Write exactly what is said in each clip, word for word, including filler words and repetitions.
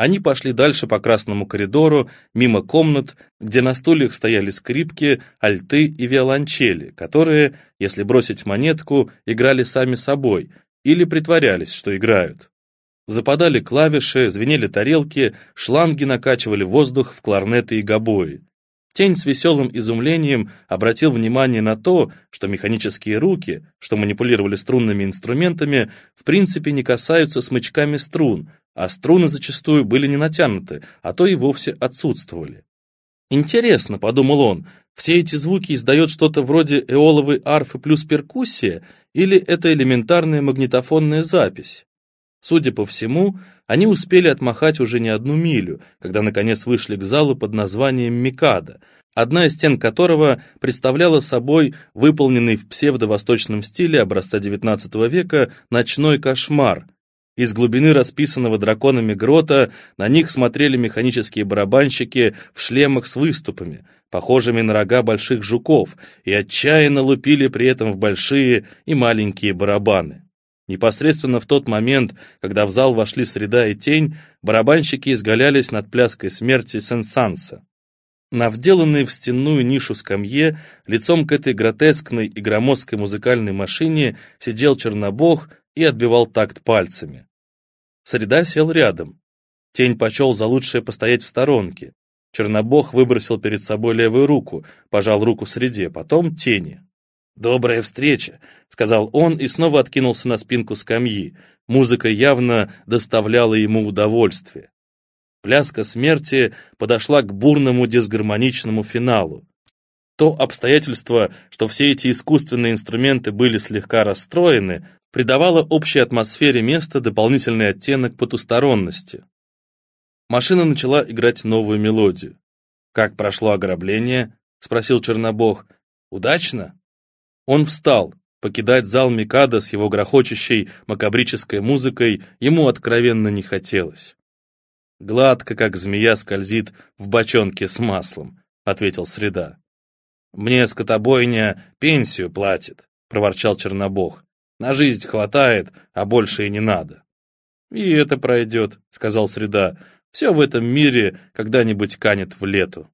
Они пошли дальше по красному коридору, мимо комнат, где на стульях стояли скрипки, альты и виолончели, которые, если бросить монетку, играли сами собой или притворялись, что играют. Западали клавиши, звенели тарелки, шланги накачивали воздух в кларнеты и гобои. Тень с веселым изумлением обратил внимание на то, что механические руки, что манипулировали струнными инструментами, в принципе не касаются смычками струн, а струны зачастую были не натянуты, а то и вовсе отсутствовали. «Интересно», — подумал он, — «все эти звуки издает что-то вроде эоловой арфы плюс перкуссия, или это элементарная магнитофонная запись?» Судя по всему, они успели отмахать уже не одну милю, когда наконец вышли к залу под названием «Микадо», одна из стен которого представляла собой выполненный в псевдо-восточном стиле образца девятнадцатого века ночной кошмар. Из глубины расписанного драконами грота на них смотрели механические барабанщики в шлемах с выступами, похожими на рога больших жуков, и отчаянно лупили при этом в большие и маленькие барабаны. Непосредственно в тот момент, когда в зал вошли Среда и Тень, барабанщики изгалялись над пляской смерти Сен-Санса. На вделанной в стенную нишу скамье, лицом к этой гротескной и громоздкой музыкальной машине, сидел Чернобог и отбивал такт пальцами. Среда сел рядом. Тень почел за лучшее постоять в сторонке. Чернобог выбросил перед собой левую руку, пожал руку Среде, потом Тени. «Добрая встреча», — сказал он и снова откинулся на спинку скамьи. Музыка явно доставляла ему удовольствие. Пляска смерти подошла к бурному дисгармоничному финалу. То обстоятельство, что все эти искусственные инструменты были слегка расстроены, придавало общей атмосфере места дополнительный оттенок потусторонности. Машина начала играть новую мелодию. «Как прошло ограбление?» — спросил Чернобог. «Удачно?» Он встал. Покидать зал Микадо с его грохочущей макабрической музыкой ему откровенно не хотелось. «Гладко, как змея скользит в бочонке с маслом», — ответил Среда. «Мне скотобойня пенсию платит», — проворчал Чернобог. «На жизнь хватает, а больше и не надо». «И это пройдет», — сказал Среда. «Все в этом мире когда-нибудь канет в лету».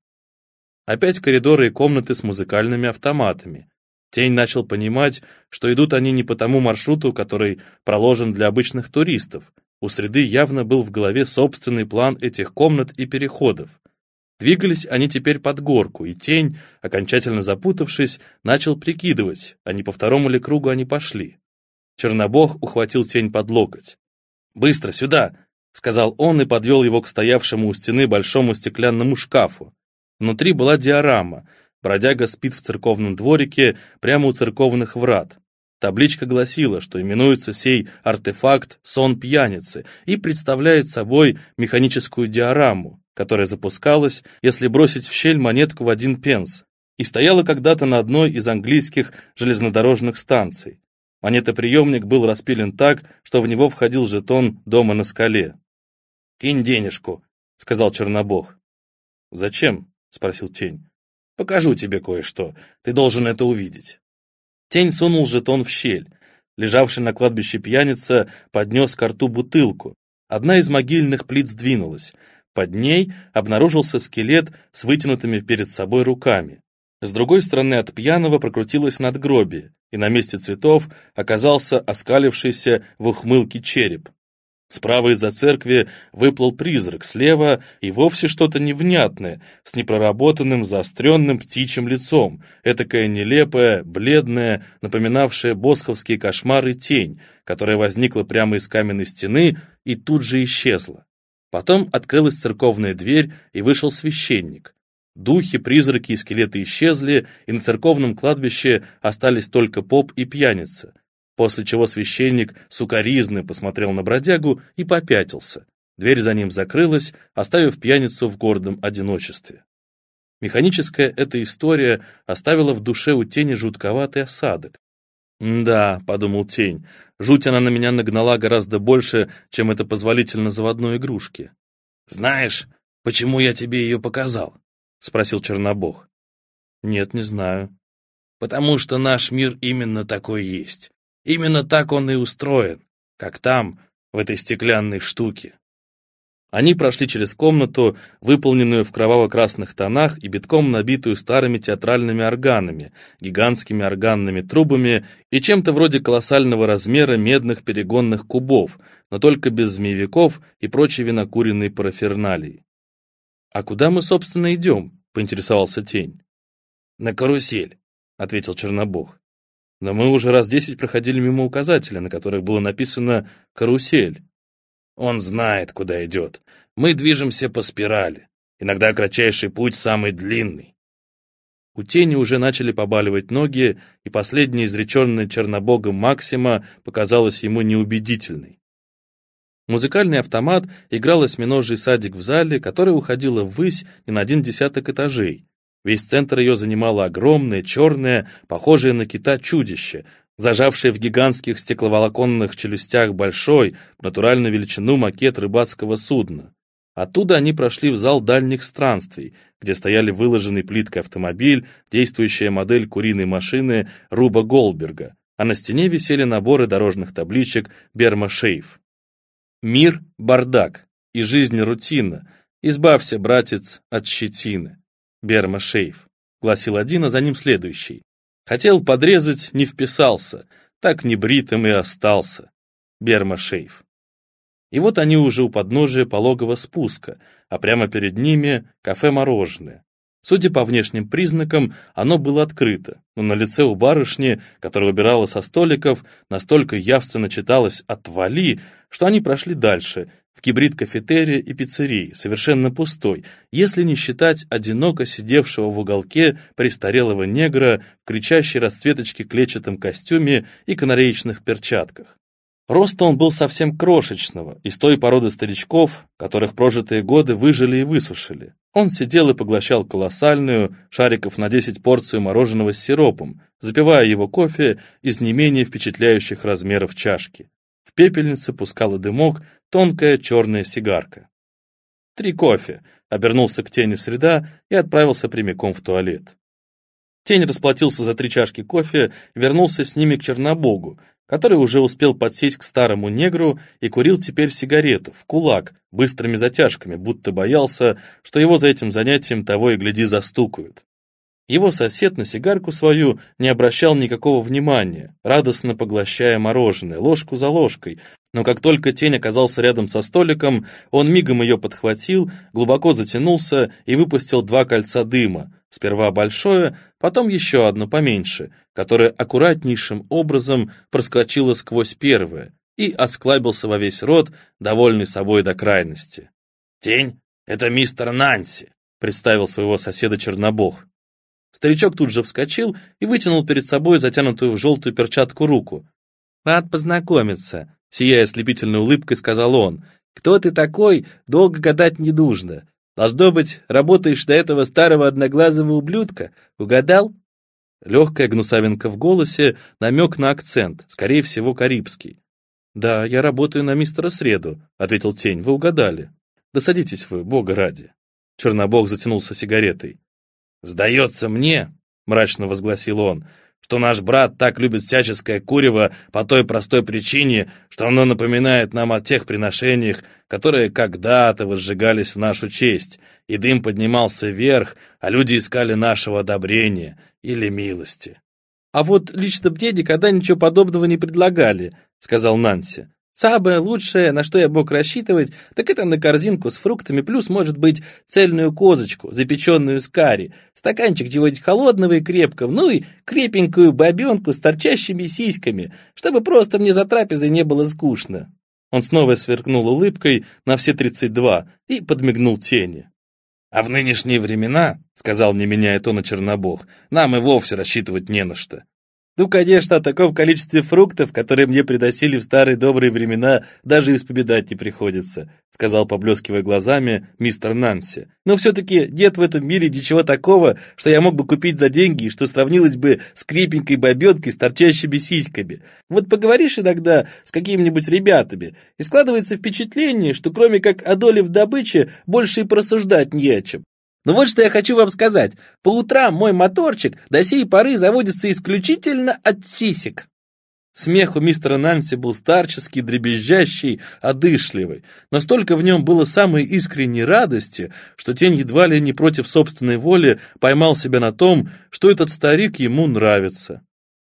Опять коридоры и комнаты с музыкальными автоматами. Тень начал понимать, что идут они не по тому маршруту, который проложен для обычных туристов. У Среды явно был в голове собственный план этих комнат и переходов. Двигались они теперь под горку, и Тень, окончательно запутавшись, начал прикидывать, а не по второму ли кругу они пошли. Чернобог ухватил Тень под локоть. «Быстро, сюда!» — сказал он и подвел его к стоявшему у стены большому стеклянному шкафу. Внутри была диорама. Бродяга спит в церковном дворике прямо у церковных врат. Табличка гласила, что именуется сей артефакт «Сон пьяницы» и представляет собой механическую диораму, которая запускалась, если бросить в щель монетку в один пенс, и стояла когда-то на одной из английских железнодорожных станций. Монетоприемник был распилен так, что в него входил жетон дома на скале. «Кинь денежку», — сказал Чернобог. «Зачем?» — спросил Тень. «Покажу тебе кое-что. Ты должен это увидеть». Тень сунул жетон в щель. Лежавший на кладбище пьяница поднес ко рту бутылку. Одна из могильных плит сдвинулась. Под ней обнаружился скелет с вытянутыми перед собой руками. С другой стороны от пьяного прокрутилось надгробие, и на месте цветов оказался оскалившийся в ухмылке череп. Справа из-за церкви выплыл призрак, слева и вовсе что-то невнятное, с непроработанным заостренным птичьим лицом, этакая нелепая, бледная, напоминавшая босховские кошмары тень, которая возникла прямо из каменной стены и тут же исчезла. Потом открылась церковная дверь, и вышел священник. Духи, призраки и скелеты исчезли, и на церковном кладбище остались только поп и пьяница. После чего священник сукоризно посмотрел на бродягу и попятился. Дверь за ним закрылась, оставив пьяницу в гордом одиночестве. Механическая эта история оставила в душе у Тени жутковатый осадок. «Да», — подумал Тень, — «жуть она на меня нагнала гораздо больше, чем это позволительно заводной игрушке». «Знаешь, почему я тебе ее показал?» — спросил Чернобог. «Нет, не знаю». «Потому что наш мир именно такой есть. Именно так он и устроен, как там, в этой стеклянной штуке». Они прошли через комнату, выполненную в кроваво-красных тонах и битком набитую старыми театральными органами, гигантскими органными трубами и чем-то вроде колоссального размера медных перегонных кубов, но только без змеевиков и прочей винокуренной параферналии. «А куда мы, собственно, идем?» — поинтересовался Тень. «На карусель», — ответил Чернобог. «Но мы уже раз десять проходили мимо указателя, на которых было написано «карусель». Он знает, куда идет. Мы движемся по спирали. Иногда кратчайший путь самый длинный». У Тени уже начали побаливать ноги, и последняя изреченная Чернобогом максима показалась ему неубедительной. Музыкальный автомат играл осьминожий садик в зале, которая уходила ввысь не на один десяток этажей. Весь центр ее занимало огромное, черное, похожее на кита чудище, зажавшее в гигантских стекловолоконных челюстях большой, в натуральную величину макет рыбацкого судна. Оттуда они прошли в зал дальних странствий, где стояли выложенный плиткой автомобиль, действующая модель куриной машины Руба Голдберга, а на стене висели наборы дорожных табличек Берма Шейф. «Мир — бардак, и жизнь — рутина. Избавься, братец, от щетины. Берма Шейф», — гласил один, а за ним следующий. «Хотел подрезать, не вписался, так небритым и остался. Берма Шейф». И вот они уже у подножия пологого спуска, а прямо перед ними кафе-мороженое. Судя по внешним признакам, оно было открыто, но на лице у барышни, которая убирала со столиков, настолько явственно читалось «отвали», что они прошли дальше, в гибрид-кафетерии и пиццерии, совершенно пустой, если не считать одиноко сидевшего в уголке престарелого негра в кричащей расцветочке клетчатом костюме и канареечных перчатках. Роста он был совсем крошечного, из той породы старичков, которых прожитые годы выжили и высушили. Он сидел и поглощал колоссальную, шариков на десять порцию мороженого с сиропом, запивая его кофе из не менее впечатляющих размеров чашки. В пепельнице пускала дымок тонкая черная сигарка. «Три кофе», — обернулся к Тени Среда и отправился прямиком в туалет. Тень расплатился за три чашки кофе, вернулся с ними к Чернобогу, который уже успел подсесть к старому негру и курил теперь сигарету, в кулак, быстрыми затяжками, будто боялся, что его за этим занятием того и гляди застукают. Его сосед на сигарку свою не обращал никакого внимания, радостно поглощая мороженое, ложку за ложкой, но как только Тень оказался рядом со столиком, он мигом ее подхватил, глубоко затянулся и выпустил два кольца дыма, сперва большое, потом еще одно поменьше, которое аккуратнейшим образом проскочило сквозь первое, и осклабился во весь рот, довольный собой до крайности. «Тень, это мистер Нанси», — представил своего соседа Чернобог. Старичок тут же вскочил и вытянул перед собой затянутую в желтую перчатку руку. «Рад познакомиться», — сияя слепительной улыбкой, сказал он. «Кто ты такой, долго гадать не нужно. Должно быть, работаешь до этого старого одноглазого ублюдка. Угадал?» Легкая гнусавинка в голосе, намек на акцент, скорее всего, карибский. «Да, я работаю на мистера Среду», — ответил Тень, — «вы угадали». «Да садитесь вы, бога ради». Чернобог затянулся сигаретой. «Сдается мне», — мрачно возгласил он, «что наш брат так любит всяческое курево по той простой причине, что оно напоминает нам о тех приношениях, которые когда-то возжигались в нашу честь, и дым поднимался вверх, а люди искали нашего одобрения или милости». «А вот лично мне никогда ничего подобного не предлагали», — сказал Нанси. «Самое лучшее, на что я мог рассчитывать, так это на корзинку с фруктами, плюс, может быть, цельную козочку, запеченную с карри, стаканчик чего-нибудь холодного и крепкого, ну и крепенькую бабенку с торчащими сиськами, чтобы просто мне за трапезой не было скучно». Он снова сверкнул улыбкой на все тридцать два и подмигнул Тени. «А в нынешние времена, — сказал, не меняя тона Чернобог, — нам и вовсе рассчитывать не на что». «Ну, конечно, о таком количестве фруктов, которые мне приносили в старые добрые времена, даже и вспоминать не приходится», сказал, поблескивая глазами, мистер Нанси. «Но все-таки нет в этом мире ничего такого, что я мог бы купить за деньги и что сравнилось бы с крепенькой бабенкой с торчащими сиськами. Вот поговоришь иногда с какими-нибудь ребятами, и складывается впечатление, что кроме как о доле в добыче, больше и просуждать не о чем. Но вот что я хочу вам сказать. По утрам мой моторчик до сей поры заводится исключительно от сисек». Смех у мистера Нанси был старческий, дребезжащий, одышливый, но столько в нем было самой искренней радости, что Тень едва ли не против собственной воли поймал себя на том, что этот старик ему нравится.